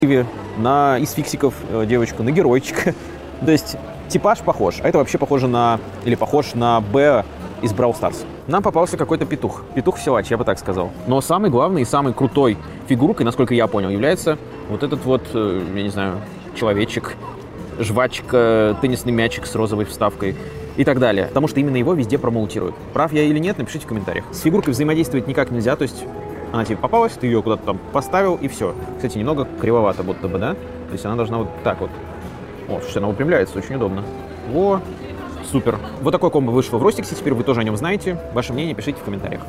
из фиксиков девочку, на геройчика. То есть типаж похож, а это вообще похоже на, или похож на Б из Brawl Stars. Нам попался какой-то петух. Петух в силач, я бы так сказал. Но самый главный и самый крутой фигуркой, насколько я понял, является вот этот вот, я не знаю, человечек, жвачка, теннисный мячик с розовой вставкой и так далее. Потому что именно его везде промоутируют. Прав я или нет, напишите в комментариях. С фигуркой взаимодействовать никак нельзя, то есть она тебе попалась, ты ее куда-то там поставил и все. Кстати, немного кривовато будто бы, да? То есть она должна вот так вот. О, слушайте, она выпрямляется, очень удобно. Во, супер. Вот такой комбо вышло в Ростиксе, теперь вы тоже о нем знаете. Ваше мнение пишите в комментариях.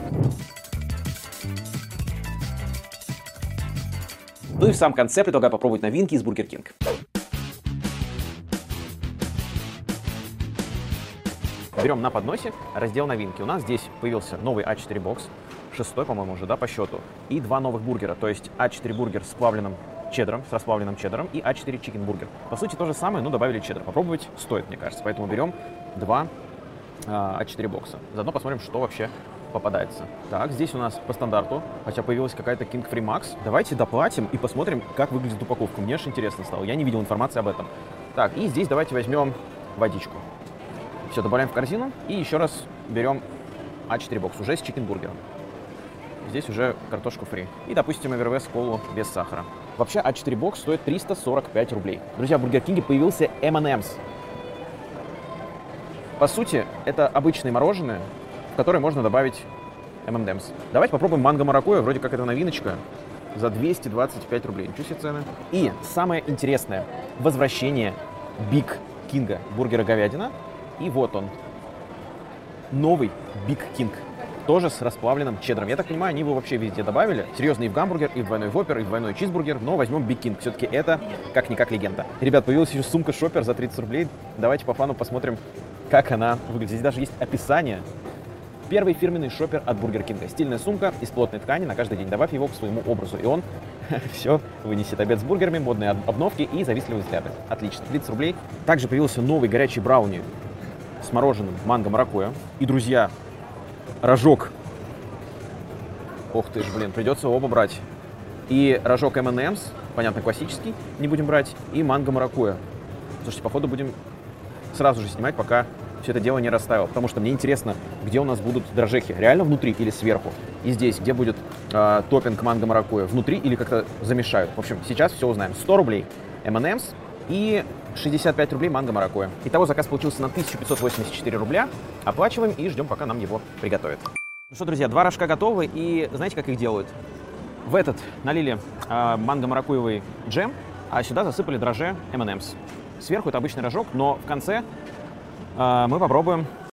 Ну и в самом конце предлагаю попробовать новинки из Burger King. Берем на подносе раздел новинки. У нас здесь появился новый А4 бокс, 6-й, по-моему, уже, да, по счету, и 2 новых бургера, то есть А4 бургер с плавленным чеддером, с расплавленным чеддером, и А4 чикен бургер. По сути, то же самое, но добавили чеддер. Попробовать стоит, мне кажется, поэтому берем 2 А4 бокса. Заодно посмотрим, что вообще попадается. Так, здесь у нас по стандарту, хотя появилась какая-то King Free Max. Давайте доплатим и посмотрим, как выглядит упаковка. Мне аж интересно стало, я не видел информации об этом. Так, и здесь давайте возьмем водичку. Все, добавляем в корзину и еще раз берем А4 бокс уже с чикен-бургером. Здесь уже картошку фри. И, допустим, Эвервест колу без сахара. Вообще А4 бокс стоит 345 рублей. Друзья, в Burger King появился M&M's. По сути, это обычные мороженое, в которое можно добавить M&M's. Давайте попробуем манго-маракуйя, вроде как это новиночка, за 225 рублей. Ничего себе цены. И самое интересное, возвращение Big King бургера говядина. И вот он, новый Big King, тоже с расплавленным чеддером. Я так понимаю, они его вообще везде добавили. Серьезно, и в гамбургер, и в двойной воппер, и в двойной чизбургер, но возьмем Big King. Все-таки это как-никак легенда. Ребят, появилась еще сумка шоппер за 30 рублей. Давайте по фану посмотрим, как она выглядит. Здесь даже есть описание. Первый фирменный шоппер от Burger King. Стильная сумка из плотной ткани на каждый день. Добавь его к своему образу, и он все вынесет. Обед с бургерами, модные обновки и завистливые взгляды. Отлично, 30 рублей. Также появился новый горячий брауни с мороженым манго-маракуйя. И, друзья, рожок. Ох ты ж, блин, придется оба брать. И рожок M&M's, понятно, классический, не будем брать, и манго-маракуйя. Слушайте, походу будем сразу же снимать, пока все это дело не растаяло, потому что мне интересно, где у нас будут дрожжехи, реально внутри или сверху. И здесь, где будет топпинг манго-маракуйя, внутри или как-то замешают. В общем, сейчас все узнаем. 100 рублей M&M's и 65 рублей манго-маракуйя. Итого заказ получился на 1584 рубля. Оплачиваем и ждем, пока нам его приготовят. Ну что, друзья, 2 рожка готовы. И знаете, как их делают? В этот налили манго-маракуйевый джем, а сюда засыпали дрожжи M&M's. Сверху это обычный рожок, но в конце мы попробуем